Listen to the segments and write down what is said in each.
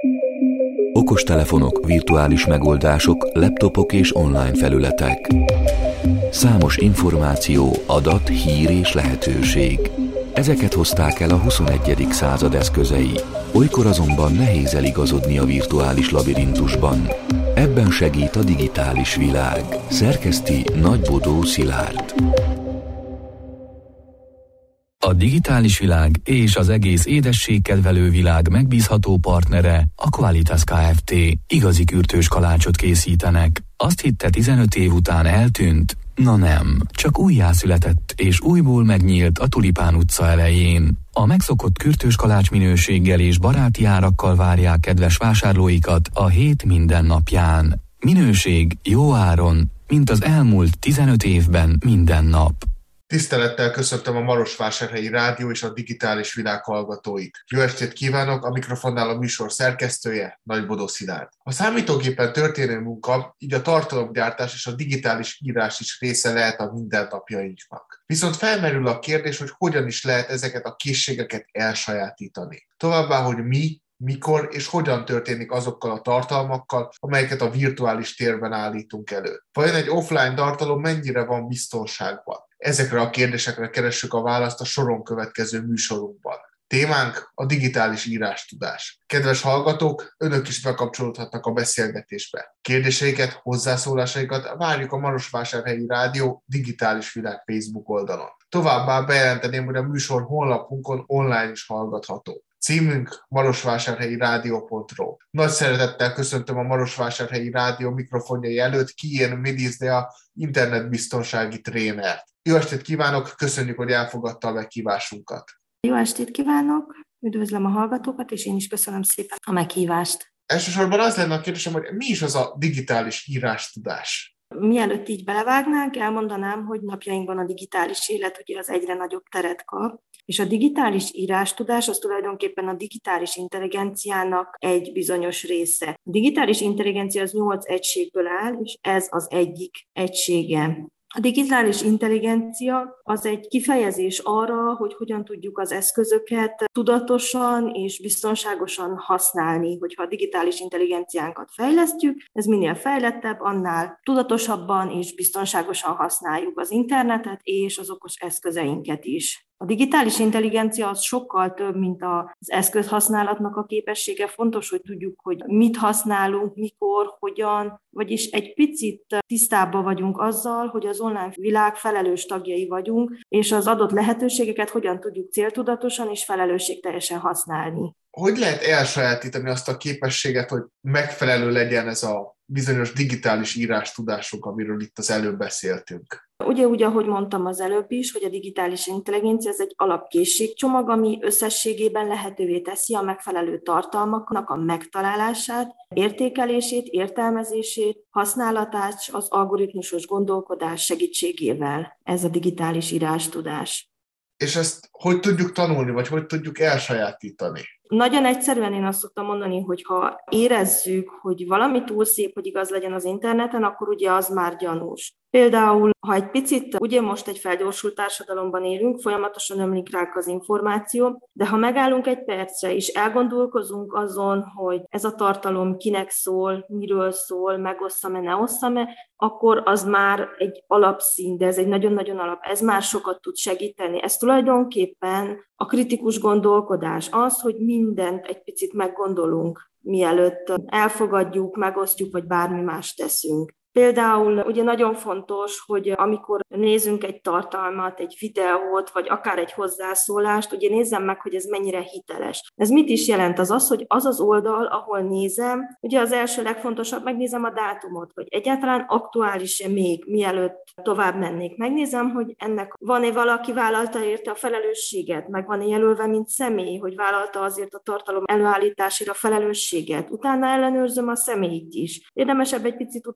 Okostelefonok, virtuális megoldások, laptopok és online felületek. Számos információ, adat, hír és lehetőség. Ezeket hozták el a 21. század eszközei. Olykor azonban nehéz eligazodni a virtuális labirintusban. Ebben segít a digitális világ. Szerkeszti Nagybodó Szilárd. A digitális világ és az egész édességkedvelő világ megbízható partnere a Qualitas Kft. Igazi kürtős kalácsot készítenek. Azt hitte 15 év után eltűnt? Na nem, csak újjászületett és újból megnyílt a Tulipán utca elején. A megszokott kürtős kalács minőséggel és baráti árakkal várják kedves vásárlóikat a hét minden napján. Minőség jó áron, mint az elmúlt 15 évben minden nap. Tisztelettel köszöntöm a Marosvásárhelyi Rádió és a digitális világ hallgatóit. Jó estét kívánok, a mikrofonnál a műsor szerkesztője, Nagybodó Szilárd. A számítógépen történő munka, így a tartalomgyártás és a digitális írás is része lehet a mindennapjainknak. Viszont felmerül a kérdés, hogy hogyan is lehet ezeket a készségeket elsajátítani. Továbbá, hogy mi, mikor és hogyan történik azokkal a tartalmakkal, amelyeket a virtuális térben állítunk elő. Vajon egy offline tartalom mennyire van biztonságban? Ezekre a kérdésekre keressük a választ a soron következő műsorunkban. Témánk a digitális írástudás. Kedves hallgatók, önök is bekapcsolódhatnak a beszélgetésbe. Kérdéseiket, hozzászólásaikat várjuk a Marosvásárhelyi Rádió digitális világ Facebook oldalon. Továbbá bejelenteném, hogy a műsor honlapunkon online is hallgatható. Címünk marosvásárhelyirádió.ru. Nagy szeretettel köszöntöm a Marosvásárhelyi Rádió mikrofonjai előtt Kijén Midizdea internetbiztonsági trénert. Jó estét kívánok, köszönjük, hogy elfogadta a meghívásunkat. Jó estét kívánok, üdvözlöm a hallgatókat, és én is köszönöm szépen a meghívást. Elsősorban az lenne a kérdésem, hogy mi is az a digitális írástudás? Mielőtt így belevágnánk, elmondanám, hogy napjainkban a digitális élet ugye az egyre nagyobb teret kap, és a digitális írástudás az tulajdonképpen a digitális intelligenciának egy bizonyos része. A digitális intelligencia az 8 egységből áll, és ez az egyik egysége. A digitális intelligencia az egy kifejezés arra, hogy hogyan tudjuk az eszközöket tudatosan és biztonságosan használni. Hogyha a digitális intelligenciánkat fejlesztjük, ez minél fejlettebb, annál tudatosabban és biztonságosan használjuk az internetet és az okos eszközeinket is. A digitális intelligencia az sokkal több, mint az eszközhasználatnak a képessége. Fontos, hogy tudjuk, hogy mit használunk, mikor, hogyan, vagyis egy picit tisztában vagyunk azzal, hogy az online világ felelős tagjai vagyunk, és az adott lehetőségeket hogyan tudjuk céltudatosan és felelősségteljesen használni. Hogy lehet elsajátítani azt a képességet, hogy megfelelő legyen ez a bizonyos digitális írástudásunk, amiről itt az előbb beszéltünk? Ugye úgy, ahogy mondtam az előbb is, hogy a digitális intelligencia ez egy alapkészségcsomag, ami összességében lehetővé teszi a megfelelő tartalmaknak a megtalálását, értékelését, értelmezését, használatát az algoritmusos gondolkodás segítségével. Ez a digitális írástudás. És ezt hogy tudjuk tanulni, vagy hogy tudjuk elsajátítani? Nagyon egyszerűen én azt szoktam mondani, hogy ha érezzük, hogy valami túl szép, hogy igaz legyen az interneten, akkor ugye az már gyanús. Például, ha egy picit, ugye most egy felgyorsult társadalomban élünk, folyamatosan ömlik ránk az információ, de ha megállunk egy percre, és elgondolkozunk azon, hogy ez a tartalom kinek szól, miről szól, megosszam-e, ne osszam-e, akkor az már egy alapszint, de ez egy nagyon-nagyon alap, ez már sokat tud segíteni. Ez tulajdonképpen a kritikus gondolkodás, az, hogy mindent egy picit meggondolunk, mielőtt elfogadjuk, megosztjuk, vagy bármi más teszünk. Például ugye nagyon fontos, hogy amikor nézünk egy tartalmat, egy videót, vagy akár egy hozzászólást, ugye nézzem meg, hogy ez mennyire hiteles. Ez mit is jelent? Az, hogy az az oldal, ahol nézem, ugye az első legfontosabb, megnézem a dátumot, hogy egyáltalán aktuális-e még, mielőtt tovább mennék. Megnézem, hogy ennek van-e valaki vállalta érte a felelősséget, meg van-e jelölve, mint személy, hogy vállalta azért a tartalom előállítására felelősséget. Utána ellenőrzöm a személyt is. Érdemesebb egy picit utána nézni.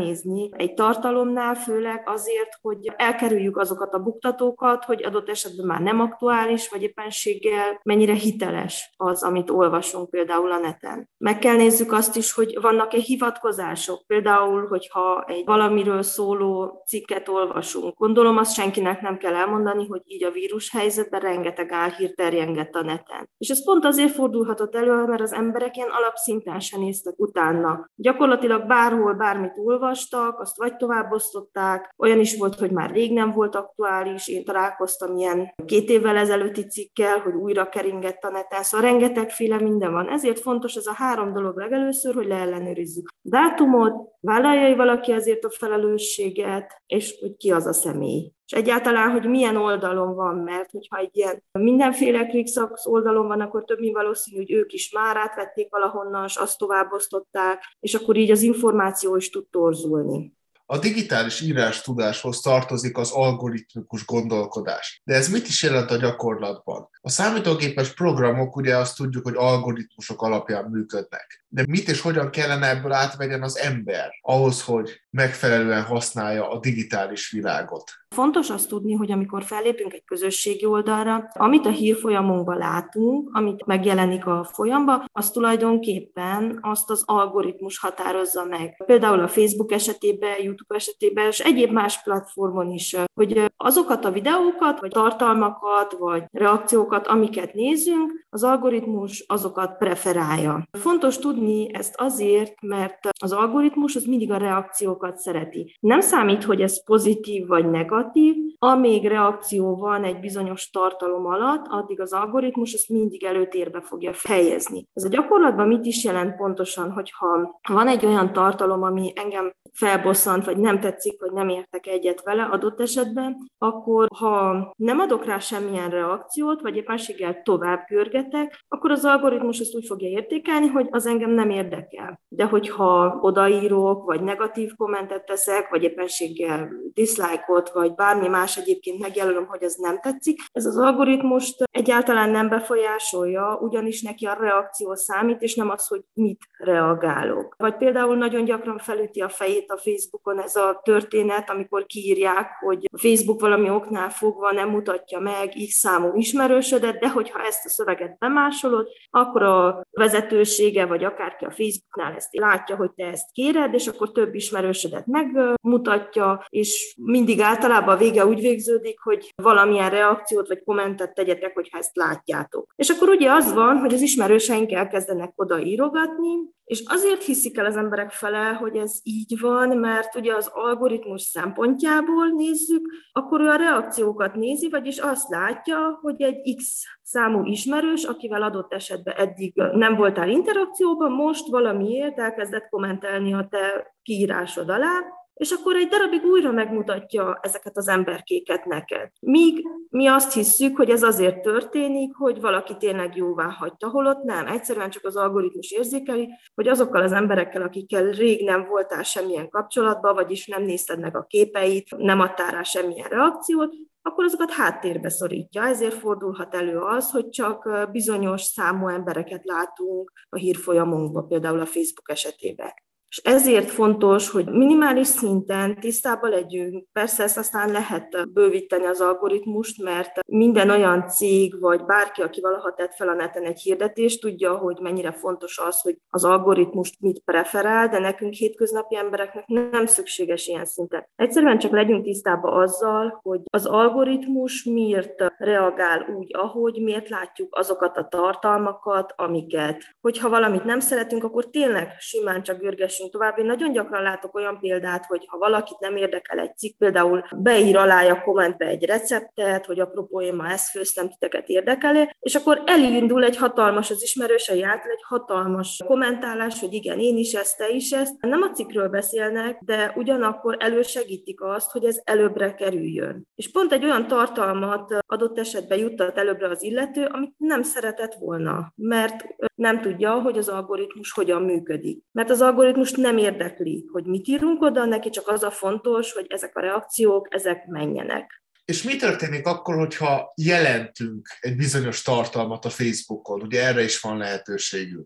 nézni egy tartalomnál, főleg azért, hogy elkerüljük azokat a buktatókat, hogy adott esetben már nem aktuális, vagy éppenséggel mennyire hiteles az, amit olvasunk például a neten. Meg kell nézzük azt is, hogy vannak-e hivatkozások, például, hogyha egy valamiről szóló cikket olvasunk. Gondolom, azt senkinek nem kell elmondani, hogy így a vírushelyzetben rengeteg álhír terjengett a neten. És ez pont azért fordulhatott elő, mert az emberek ilyen alapszinten sem néztek utána. Gyakorlatilag bárhol bármit olvastak, azt vagy továbbosztották, olyan is volt, hogy már rég nem volt aktuális, én találkoztam ilyen 2 évvel ezelőtti cikkel, hogy újra keringett a neten, szóval rengetegféle minden van. Ezért fontos ez a 3 dolog legelőször, hogy leellenőrizzük dátumot, vállalja valaki ezért a felelősséget, és hogy ki az a személy. És egyáltalán, hogy milyen oldalon van, mert hogyha egy ilyen mindenféle ClickSuccess oldalon van, akkor több mint valószínű, hogy ők is már átvették valahonnan, és azt továbbosztották, és akkor így az információ is tud torzulni. A digitális írástudáshoz tartozik az algoritmikus gondolkodás. De ez mit is jelent a gyakorlatban? A számítógépes programok ugye azt tudjuk, hogy algoritmusok alapján működnek. De mit és hogyan kellene ebből átvegyen az ember ahhoz, hogy megfelelően használja a digitális világot? Fontos azt tudni, hogy amikor fellépünk egy közösségi oldalra, amit a hírfolyamunkban látunk, amit megjelenik a folyamba, az tulajdonképpen azt az algoritmus határozza meg. Például a Facebook esetében, YouTube esetében, és egyéb más platformon is, hogy azokat a videókat, vagy tartalmakat, vagy reakciókat, amiket nézünk, az algoritmus azokat preferálja. Fontos tudni ezt azért, mert az algoritmus az mindig a reakciókat szereti. Nem számít, hogy ez pozitív vagy negatív, amíg reakció van egy bizonyos tartalom alatt, addig az algoritmus ezt mindig előtérbe fogja helyezni. Ez a gyakorlatban mit is jelent pontosan, hogyha van egy olyan tartalom, ami engem felbosszant, vagy nem tetszik, vagy nem értek egyet vele adott esetben, akkor ha nem adok rá semmilyen reakciót, vagy éppenséggel tovább pörgetek, akkor az algoritmus ezt úgy fogja értékelni, hogy az engem nem érdekel. De hogyha odaírok, vagy negatív kommentet teszek, vagy éppenséggel dislike-ot, vagy bármi más egyébként megjelölöm, hogy ez nem tetszik, ez az algoritmust egyáltalán nem befolyásolja, ugyanis neki a reakció számít, és nem az, hogy mit reagálok. Vagy például nagyon gyakran felüti a fejét a Facebookon ez a történet, amikor kiírják, hogy a Facebook valami oknál fogva nem mutatja meg X számú ismerősödet, de hogyha ezt a szöveget bemásolod, akkor a vezetősége, vagy akárki a Facebooknál ezt látja, hogy te ezt kéred, és akkor több ismerősödet megmutatja, és mindig általában a vége úgy végződik, hogy valamilyen reakciót vagy kommentet tegyetek, hogyha ezt látjátok. És akkor ugye az van, hogy az ismerőseink elkezdenek odaírogatni, és azért hiszik el az emberek fele, hogy ez így van, mert ugye az algoritmus szempontjából nézzük, akkor ő a reakciókat nézi, vagyis azt látja, hogy egy X számú ismerős, akivel adott esetben eddig nem voltál interakcióban, most valamiért elkezdett kommentelni a te kiírásod alá, és akkor egy darabig újra megmutatja ezeket az emberkéket neked. Míg mi azt hisszük, hogy ez azért történik, hogy valaki tényleg jóvá hagyta, holott nem. Egyszerűen csak az algoritmus érzékeli, hogy azokkal az emberekkel, akikkel rég nem voltál semmilyen kapcsolatban, vagyis nem nézted meg a képeit, nem adtál rá semmilyen reakciót, akkor azokat háttérbe szorítja. Ezért fordulhat elő az, hogy csak bizonyos számú embereket látunk a hírfolyamunkban, például a Facebook esetében. És ezért fontos, hogy minimális szinten tisztában legyünk. Persze ezt aztán lehet bővíteni az algoritmust, mert minden olyan cég, vagy bárki, aki valaha tett fel a neten egy hirdetést, tudja, hogy mennyire fontos az, hogy az algoritmust mit preferál, de nekünk hétköznapi embereknek nem szükséges ilyen szinten. Egyszerűen csak legyünk tisztában azzal, hogy az algoritmus miért reagál úgy, ahogy, miért látjuk azokat a tartalmakat, amiket. Hogyha valamit nem szeretünk, akkor tényleg simán csak görgessünk tovább. Én nagyon gyakran látok olyan példát, hogy ha valakit nem érdekel egy cikk, például beír alá a kommentbe egy receptet, hogy apropó, én ma ezt főztem, titeket érdekel, és akkor elindul egy hatalmas, az ismerősei által egy hatalmas kommentálás, hogy igen, én is ezt, te is ezt. Nem a cikkről beszélnek, de ugyanakkor elősegítik azt, hogy ez előbbre kerüljön. És pont egy olyan tartalmat adott esetben juttat előbbre az illető, amit nem szeretett volna, mert nem tudja, hogy az algoritmus hogyan működik. Mert az algoritmus nem érdekli, hogy mit írunk oda, neki csak az a fontos, hogy ezek a reakciók, ezek menjenek. És mi történik akkor, hogyha jelentünk egy bizonyos tartalmat a Facebookon? Ugye erre is van lehetőségünk.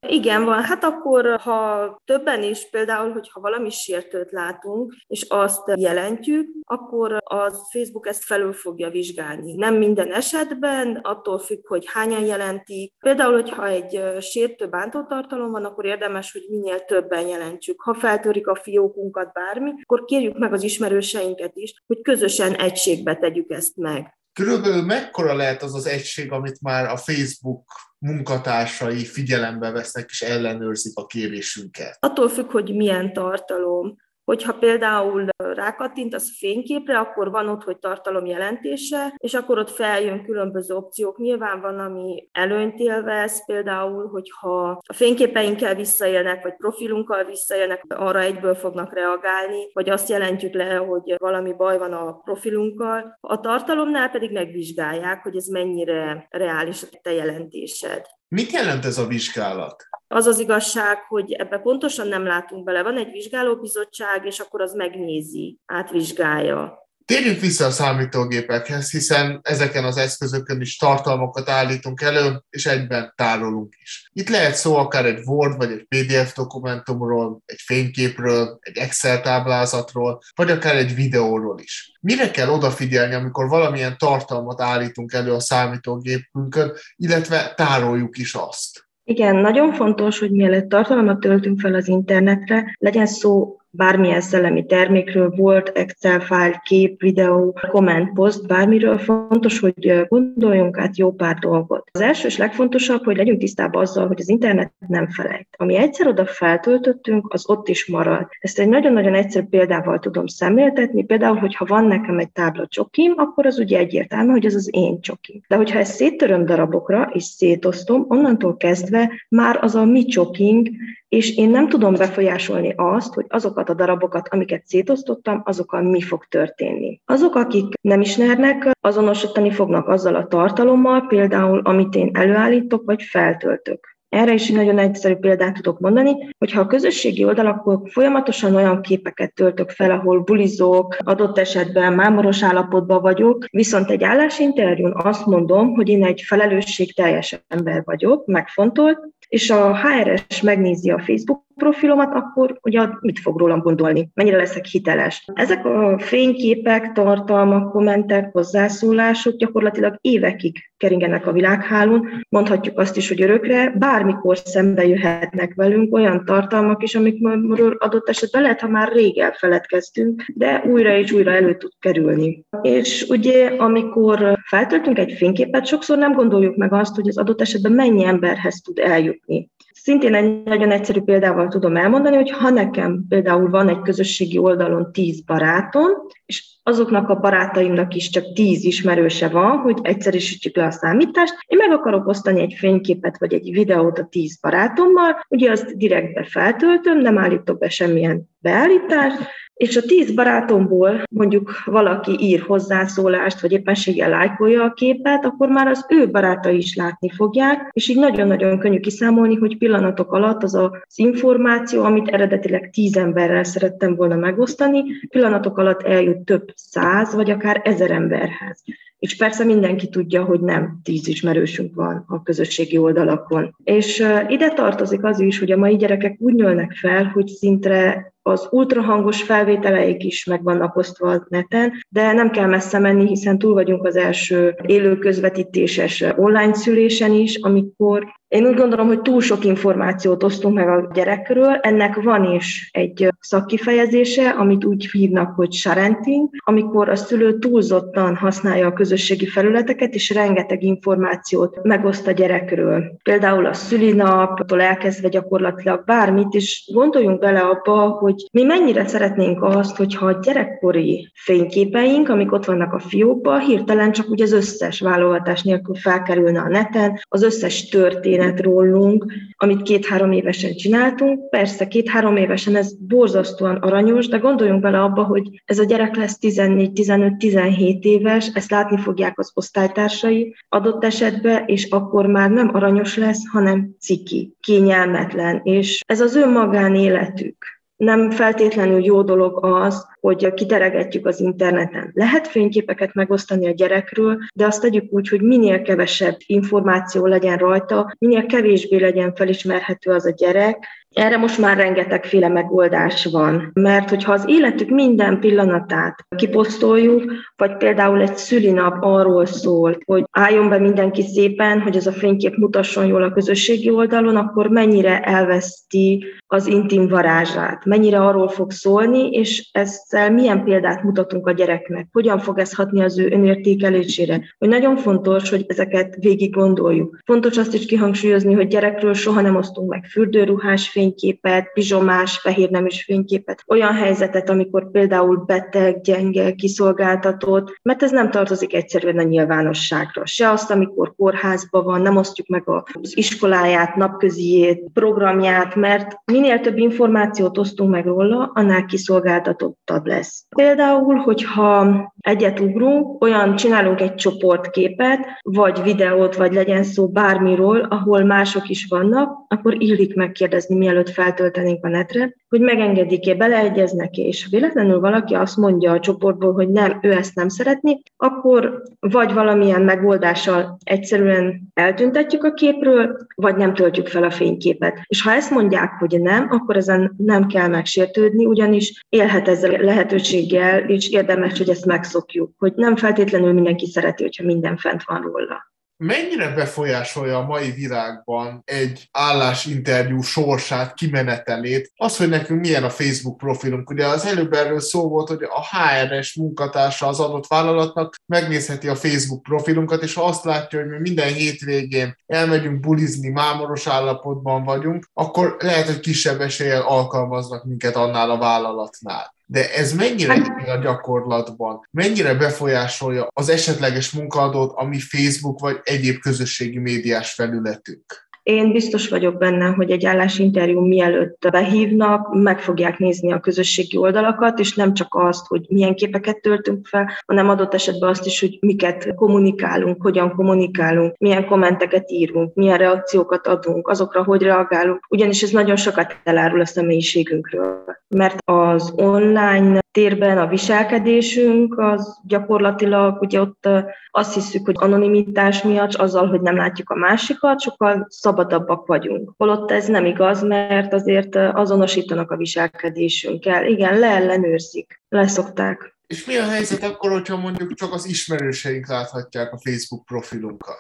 Igen, van. Hát akkor, ha többen is, például, hogyha valami sértőt látunk, és azt jelentjük, akkor a Facebook ezt felül fogja vizsgálni. Nem minden esetben, attól függ, hogy hányan jelentik. Például, hogyha egy sértő bántótartalom van, akkor érdemes, hogy minél többen jelentsük. Ha feltörik a fiókunkat bármi, akkor kérjük meg az ismerőseinket is, hogy közösen egységbe tegyük ezt meg. Körülbelül mekkora lehet az az egység, amit már a Facebook munkatársai figyelembe vesznek és ellenőrzik a kérésünket? Attól függ, hogy milyen tartalom. Hogyha például rákattintasz a fényképre, akkor van ott, hogy tartalom jelentése, és akkor ott feljön különböző opciók. Nyilván van, ami előnyt élvez, például, hogyha a fényképeinkkel visszaélnek, vagy profilunkkal visszaélnek, arra egyből fognak reagálni, vagy azt jelentjük le, hogy valami baj van a profilunkkal. A tartalomnál pedig megvizsgálják, hogy ez mennyire reális a te jelentésed. Mit jelent ez a vizsgálat? Az az igazság, hogy ebbe pontosan nem látunk bele. Van egy vizsgálóbizottság, és akkor az megnézi, átvizsgálja. Térjünk vissza a számítógépekhez, hiszen ezeken az eszközökön is tartalmakat állítunk elő, és egyben tárolunk is. Itt lehet szó akár egy Word vagy egy PDF dokumentumról, egy fényképről, egy Excel táblázatról, vagy akár egy videóról is. Mire kell odafigyelni, amikor valamilyen tartalmat állítunk elő a számítógépünkön, illetve tároljuk is azt? Igen, nagyon fontos, hogy mielőtt tartalmat töltünk fel az internetre, legyen szó bármilyen szellemi termékről, Word, Excel fájl, kép, videó, komment, poszt, bármiről fontos, hogy gondoljunk át jó pár dolgot. Az első és legfontosabb, hogy legyünk tisztában azzal, hogy az internet nem felejt. Ami egyszer oda feltöltöttünk, az ott is marad. Ezt egy nagyon-nagyon egyszerű példával tudom szemléltetni. Például, hogyha van nekem egy tábla csokim, akkor az ugye egyértelmű, hogy ez az én csokim. De hogyha ezt széttöröm darabokra és szétosztom, onnantól kezdve már az a mi csokink, és én nem tudom befolyásolni azt, hogy azokat a darabokat, amiket szétosztottam, azokkal mi fog történni. Azok, akik nem ismernek, azonosítani fognak azzal a tartalommal, például amit én előállítok, vagy feltöltök. Erre is nagyon egyszerű példát tudok mondani, hogyha a közösségi oldalakon folyamatosan olyan képeket töltök fel, ahol bulizok, adott esetben mámoros állapotban vagyok, viszont egy állásinterjún azt mondom, hogy én egy felelősségteljes ember vagyok, megfontolt, és a HRS megnézi a Facebook profilomat, akkor ugye mit fog rólam gondolni, mennyire leszek hiteles. Ezek a fényképek, tartalmak, kommentek, hozzászólások gyakorlatilag évekig keringenek a világhálón, mondhatjuk azt is, hogy örökre, bármikor szembe jöhetnek velünk olyan tartalmak is, amikről adott esetben lehet, ha már rég elfeledkeztünk, de újra és újra elő tud kerülni. És ugye, amikor feltöltünk egy fényképet, sokszor nem gondoljuk meg azt, hogy az adott esetben mennyi emberhez tud eljutni. Szintén egy nagyon egyszerű példával tudom elmondani, hogy ha nekem például van egy közösségi oldalon 10 barátom, és azoknak a barátaimnak is csak 10 ismerőse van, hogy egyszerűsítjük le a számítást, én meg akarok osztani egy fényképet vagy egy videót a 10 barátommal, ugye azt direktbe feltöltöm, nem állítok be semmilyen beállítást, és a 10 barátomból mondjuk valaki ír hozzászólást, vagy éppenséggel lájkolja a képet, akkor már az ő barátai is látni fogják, és így nagyon-nagyon könnyű kiszámolni, hogy pillanatok alatt az információ, amit eredetileg 10 emberrel szerettem volna megosztani, pillanatok alatt eljut több 100 vagy akár 1000 emberhez. És persze mindenki tudja, hogy nem 10 ismerősünk van a közösségi oldalakon. És ide tartozik az is, hogy a mai gyerekek úgy nőnek fel, hogy szintre az ultrahangos felvételeik is meg vannak osztva a neten, de nem kell messze menni, hiszen túl vagyunk az első élő közvetítéses online szülésen is, amikor én úgy gondolom, hogy túl sok információt osztunk meg a gyerekről. Ennek van is egy szakkifejezése, amit úgy hívnak, hogy sharenting, amikor a szülő túlzottan használja a közösségi felületeket, és rengeteg információt megoszt a gyerekről. Például a szülinaptól elkezdve gyakorlatilag bármit, és gondoljunk bele abba, hogy mi mennyire szeretnénk azt, hogyha a gyerekkori fényképeink, amik ott vannak a fiókban, hirtelen csak úgy az összes válogatás nélkül felkerülne a neten, az összes történet rólunk, amit 2-3 évesen csináltunk. Persze 2-3 évesen ez borzasztóan aranyos, de gondoljunk bele abba, hogy ez a gyerek lesz 14-15-17 éves, ezt látni fogják az osztálytársai adott esetben, és akkor már nem aranyos lesz, hanem ciki, kényelmetlen, és ez az ő magánéletük. Nem feltétlenül jó dolog az, hogy kiteregetjük az interneten. Lehet fényképeket megosztani a gyerekről, de azt tegyük úgy, hogy minél kevesebb információ legyen rajta, minél kevésbé legyen felismerhető az a gyerek. Erre most már rengetegféle megoldás van, mert hogyha az életük minden pillanatát kiposztoljuk, vagy például egy szülinap arról szól, hogy álljon be mindenki szépen, hogy ez a fénykép mutasson jól a közösségi oldalon, akkor mennyire elveszti az intim varázsát, mennyire arról fog szólni, és ezzel milyen példát mutatunk a gyereknek, hogyan fog ez hatni az ő önértékelésére. Hogy nagyon fontos, hogy ezeket végig gondoljuk. Fontos azt is kihangsúlyozni, hogy gyerekről soha nem osztunk meg fürdőruhás fényképet, pizsomás, fehérneműs fényképet, olyan helyzetet, amikor például beteg, gyenge, kiszolgáltatott, mert ez nem tartozik egyszerűen a nyilvánosságra. Se azt, amikor kórházban van, nem osztjuk meg az iskoláját, napköziét, programját, mert minél több információt osztunk meg róla, annál kiszolgáltatottabb lesz. Például, hogyha egyet ugrunk, olyan csinálunk egy csoportképet, vagy videót, vagy legyen szó bármiről, ahol mások is vannak, akkor illik megkérdezni, mielőtt feltöltenénk a netre, hogy megengedik-e, beleegyeznek-e, és véletlenül valaki azt mondja a csoportból, hogy nem, ő ezt nem szeretné, akkor vagy valamilyen megoldással egyszerűen eltüntetjük a képről, vagy nem töltjük fel a fényképet. És ha ezt mondják, hogy nem, akkor ezen nem kell megsértődni, ugyanis élhet ezzel a lehetőséggel, és érdemes, hogy ezt megszokjuk, hogy nem feltétlenül mindenki szereti, hogyha minden fent van róla. Mennyire befolyásolja a mai világban egy állásinterjú sorsát, kimenetelét, az, hogy nekünk milyen a Facebook profilunk? Ugye az előbb erről szó volt, hogy a HR-es munkatársa az adott vállalatnak megnézheti a Facebook profilunkat, és ha azt látja, hogy mi minden hétvégén elmegyünk bulizni, mámoros állapotban vagyunk, akkor lehet, hogy kisebb eséllyel alkalmaznak minket annál a vállalatnál. De ez mennyire a gyakorlatban? Mennyire befolyásolja az esetleges munkaadót, ami Facebook vagy egyéb közösségi médiás felületünk? Én biztos vagyok benne, hogy egy állásinterjú mielőtt behívnak, meg fogják nézni a közösségi oldalakat, és nem csak azt, hogy milyen képeket töltünk fel, hanem adott esetben azt is, hogy miket kommunikálunk, hogyan kommunikálunk, milyen kommenteket írunk, milyen reakciókat adunk, azokra hogy reagálunk, ugyanis ez nagyon sokat elárul a személyiségünkről. Mert az online térben a viselkedésünk az gyakorlatilag, ugye ott azt hiszük, hogy anonimitás miatt, azzal, hogy nem látjuk a másikat, sokkal szabadabbak vagyunk. Holott ez nem igaz, mert azért azonosítanak a viselkedésünkkel. Igen, leellenőrzik, leszokták. És mi a helyzet akkor, hogyha mondjuk csak az ismerőseink láthatják a Facebook profilunkat?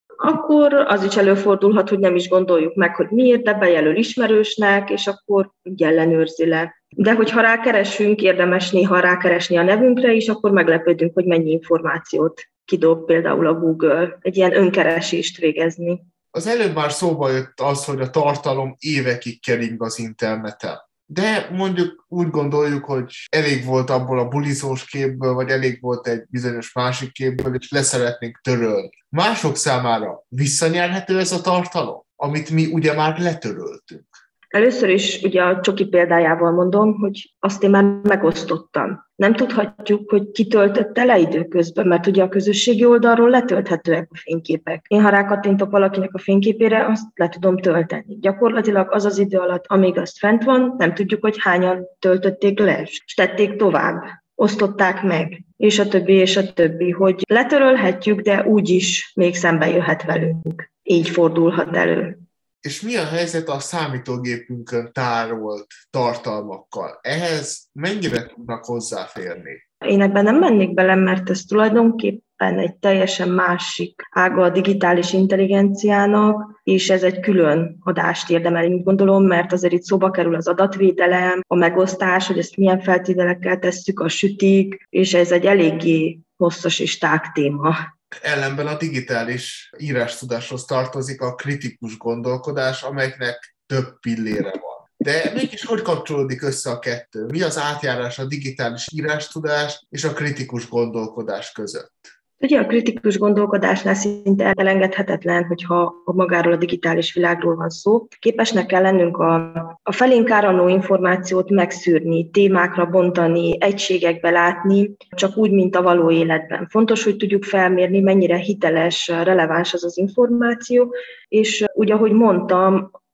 Akkor az is előfordulhat, hogy nem is gondoljuk meg, hogy miért, de bejelöl ismerősnek, és akkor így ellenőrzi le. De hogyha rákeresünk, érdemes néha rákeresni a nevünkre is, akkor meglepődünk, hogy mennyi információt kidob például a Google, egy ilyen önkeresést végezni. Az előbb már szóba jött az, hogy a tartalom évekig kering az interneten. De mondjuk úgy gondoljuk, hogy elég volt abból a bulizós képből, vagy elég volt egy bizonyos másik képből, és leszeretnénk törölni. Mások számára visszanyerhető ez a tartalom, amit mi ugye már letöröltünk? Először is ugye a Csoki példájával mondom, hogy azt én már megosztottam. Nem tudhatjuk, hogy ki töltötte le időközben, mert ugye a közösségi oldalról letölthetőek a fényképek. Én ha rákattintok valakinek a fényképére, azt le tudom tölteni. Gyakorlatilag az az idő alatt, amíg azt fent van, nem tudjuk, hogy hányan töltötték le, és tették tovább, osztották meg, és a többi, hogy letörölhetjük, de úgyis még szembe jöhet velünk. Így fordulhat elő. És mi a helyzet a számítógépünkön tárolt tartalmakkal? Ehhez mennyire tudnak hozzáférni? Én ebben nem mennék bele, mert ez tulajdonképpen egy teljesen másik ága a digitális intelligenciának, és ez egy külön adást érdemel, én gondolom, mert azért itt szóba kerül az adatvédelem, a megosztás, hogy ezt milyen feltételekkel tesszük, a sütik, és ez egy eléggé hosszas és tág téma. Ellenben a digitális írástudáshoz tartozik a kritikus gondolkodás, amelynek több pillére van. De mégis hogy kapcsolódik össze a kettő? Mi az átjárás a digitális írástudás és a kritikus gondolkodás között? Ugye a kritikus gondolkodásnál szinte elengedhetetlen, hogyha magáról a digitális világról van szó. Képesnek kell lennünk a felénk áramló információt megszűrni, témákra bontani, egységekbe látni, csak úgy, mint a való életben. Fontos, hogy tudjuk felmérni, mennyire hiteles, releváns az az információ, és úgy, ahogy mondtam,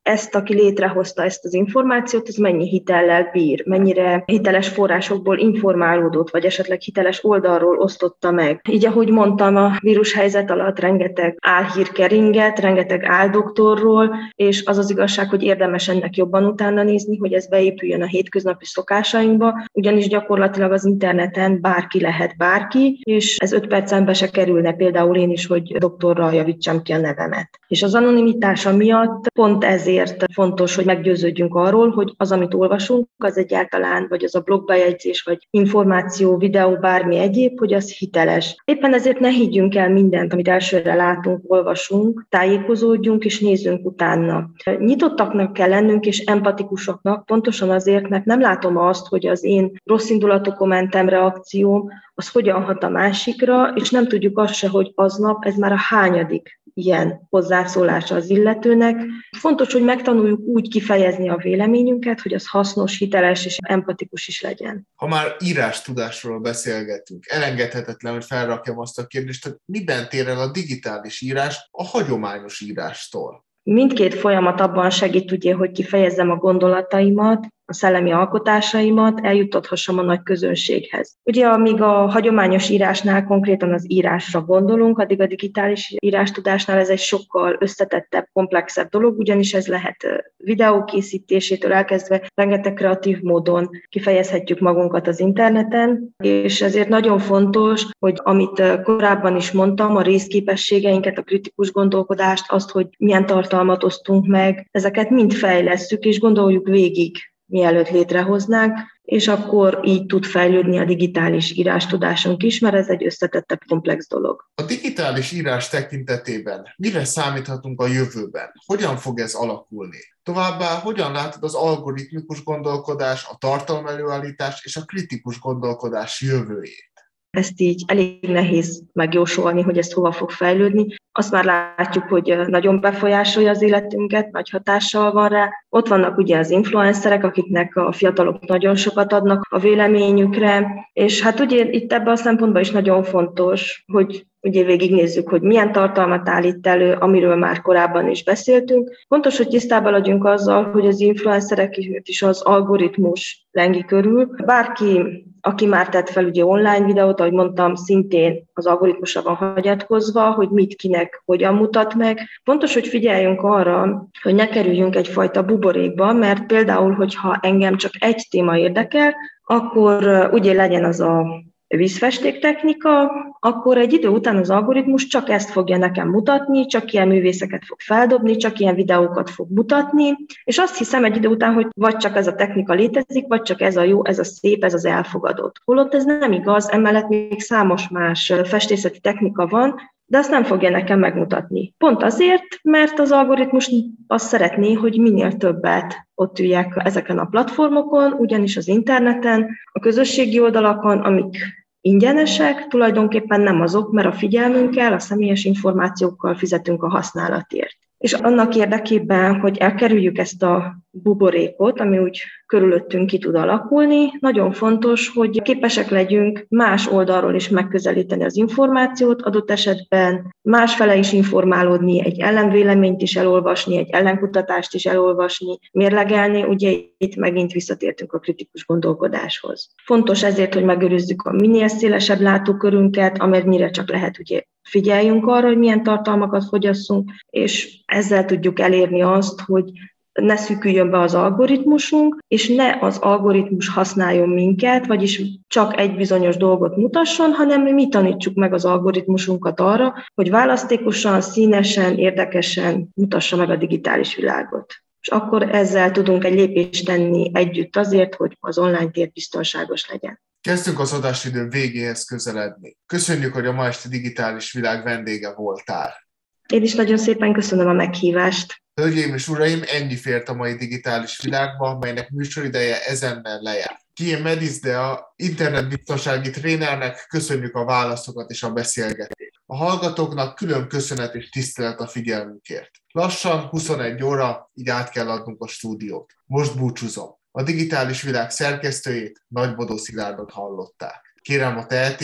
ezt, aki létrehozta ezt az információt, az mennyi hitellel bír, mennyire hiteles forrásokból informálódott, vagy esetleg hiteles oldalról osztotta meg. Így, ahogy mondtam, a vírushelyzet alatt rengeteg álhír keringet, rengeteg áldoktorról, és az az igazság, hogy érdemes ennek jobban utána nézni, hogy ez beépüljön a hétköznapi szokásainkba, ugyanis gyakorlatilag az interneten bárki lehet bárki, és ez 5 percen se kerülne, például én is, hogy doktorral javítsam ki a nevemet. És az anonimitása miatt pont ezért fontos, hogy meggyőződjünk arról, hogy az, amit olvasunk, az egyáltalán, vagy az a blogbejegyzés, vagy információ, videó, bármi egyéb, hogy az hiteles. Éppen ezért ne higgyünk el mindent, amit elsőre látunk, olvasunk, tájékozódjunk és nézzünk utána. Nyitottaknak kell lennünk és empatikusoknak, pontosan azért, mert nem látom azt, hogy az én rosszindulatú kommentem, reakcióm, az hogyan hat a másikra, és nem tudjuk azt se, hogy aznap ez már a hányadik ilyen hozzászólása az illetőnek. Fontos, hogy megtanuljuk úgy kifejezni a véleményünket, hogy az hasznos, hiteles és empatikus is legyen. Ha már írástudásról beszélgetünk, elengedhetetlen, hogy felrakjam azt a kérdést, hogy miben tér el a digitális írás a hagyományos írástól? Mindkét folyamat abban segít, ugye, hogy kifejezzem a gondolataimat, a szellemi alkotásaimat, eljuttathassam a nagy közönséghez. Ugye, amíg a hagyományos írásnál konkrétan az írásra gondolunk, addig a digitális írástudásnál ez egy sokkal összetettebb, komplexebb dolog, ugyanis ez lehet videó készítésétől elkezdve rengeteg kreatív módon kifejezhetjük magunkat az interneten, és ezért nagyon fontos, hogy amit korábban is mondtam, a részképességeinket, a kritikus gondolkodást, azt, hogy milyen tartalmat osztunk meg, ezeket mind fejlesszük, és gondoljuk végig, mielőtt létrehoznánk, és akkor így tud fejlődni a digitális írástudásunk is, mert ez egy összetettebb, komplex dolog. A digitális írás tekintetében mire számíthatunk a jövőben? Hogyan fog ez alakulni? Továbbá hogyan látod az algoritmikus gondolkodás, a tartalmelőállítás és a kritikus gondolkodás jövőjét? Ezt így elég nehéz megjósolni, hogy ez hova fog fejlődni. Azt már látjuk, hogy nagyon befolyásolja az életünket, nagy hatással van rá. Ott vannak ugye az influencerek, akiknek a fiatalok nagyon sokat adnak a véleményükre, és hát ugye itt ebben a szempontból is nagyon fontos, hogy ugye végignézzük, hogy milyen tartalmat állít elő, amiről már korábban is beszéltünk. Fontos, hogy tisztában legyünk azzal, hogy az influencerek is az algoritmus lengi körül. Bárki, aki már tett fel ugye online videót, ahogy mondtam, szintén az algoritmusra van hagyatkozva, hogy mit, kinek, hogyan mutat meg. Fontos, hogy figyeljünk arra, hogy ne kerüljünk egyfajta buborékba, mert például, hogyha engem csak egy téma érdekel, akkor ugye legyen az a vízfesték technika, akkor egy idő után az algoritmus csak ezt fogja nekem mutatni, csak ilyen művészeket fog feldobni, csak ilyen videókat fog mutatni, és azt hiszem egy idő után, hogy vagy csak ez a technika létezik, vagy csak ez a jó, ez a szép, ez az elfogadott. Holott ez nem igaz, emellett még számos más festészeti technika van, de azt nem fogja nekem megmutatni. Pont azért, mert az algoritmus azt szeretné, hogy minél többet ott üljek ezeken a platformokon, ugyanis az interneten, a közösségi oldalakon, amik ingyenesek, tulajdonképpen nem azok, mert a figyelmünkkel, a személyes információkkal fizetünk a használatért. És annak érdekében, hogy elkerüljük ezt a buborékot, ami úgy körülöttünk ki tud alakulni, nagyon fontos, hogy képesek legyünk más oldalról is megközelíteni az információt, adott esetben másfele is informálódni, egy ellenvéleményt is elolvasni, egy ellenkutatást is elolvasni, mérlegelni, ugye itt megint visszatértünk a kritikus gondolkodáshoz. Fontos ezért, hogy megőrizzük a minél szélesebb látókörünket, amennyire csak lehet, ugye figyeljünk arra, hogy milyen tartalmakat fogyasszunk, és ezzel tudjuk elérni azt, hogy ne szűküljön be az algoritmusunk, és ne az algoritmus használjon minket, vagyis csak egy bizonyos dolgot mutasson, hanem mi tanítsuk meg az algoritmusunkat arra, hogy választékosan, színesen, érdekesen mutassa meg a digitális világot. És akkor ezzel tudunk egy lépést tenni együtt azért, hogy az online tér biztonságos legyen. Kezdtünk az adásidő végéhez közeledni. Köszönjük, hogy a ma este digitális világ vendége voltál. Én is nagyon szépen köszönöm a meghívást. Hölgyeim és uraim, ennyi fért a mai digitális világba, melynek műsorideje ezennel lejár. Kie Medizdea internetbiztonsági trénernek köszönjük a válaszokat és a beszélgetést. A hallgatóknak külön köszönet és tisztelet a figyelmükért. Lassan 21 óra, így át kell adnunk a stúdiót. Most búcsúzom. A digitális világ szerkesztőjét, Nagybodó Szilárdot hallották. Kérem, ha tehetik,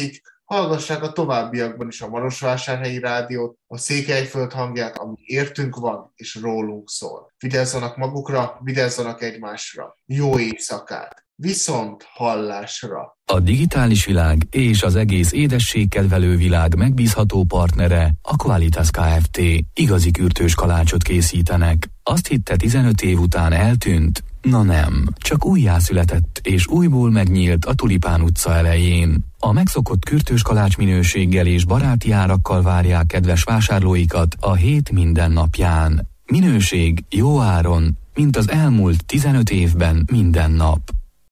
Hallgassák a továbbiakban is a Marosvásárhelyi Rádiót, a Székelyföld hangját, ami értünk van és rólunk szól. Vigyázzanak magukra, vigyázzanak egymásra. Jó éjszakát! Viszont hallásra! A digitális világ és az egész édességkedvelő világ megbízható partnere a Qualitas Kft. Igazi kürtős kalácsot készítenek. Azt hitte 15 év után eltűnt? Na nem, csak újjászületett és újból megnyílt a Tulipán utca elején. A megszokott kürtős kalács minőséggel és baráti árakkal várják kedves vásárlóikat a hét minden napján. Minőség jó áron, mint az elmúlt 15 évben minden nap.